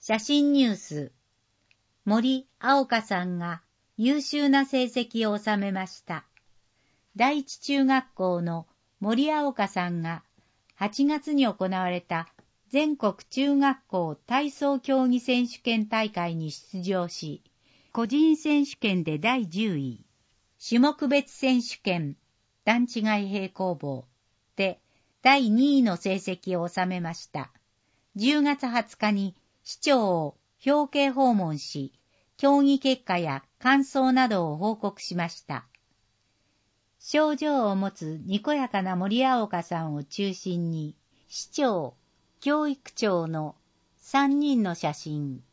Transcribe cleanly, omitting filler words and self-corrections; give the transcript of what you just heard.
写真ニュース。森青香さんが優秀な成績を収めました。第一中学校の森青香さんが8月に行われた全国中学校体操競技選手権大会に出場し、個人選手権で第10位、種目別選手権段違い平行棒で第2位の成績を収めました。10月20日に市長を表敬訪問し、競技結果や感想などを報告しました。症状を持つにこやかな森青香さんを中心に、市長、教育長の3人の写真、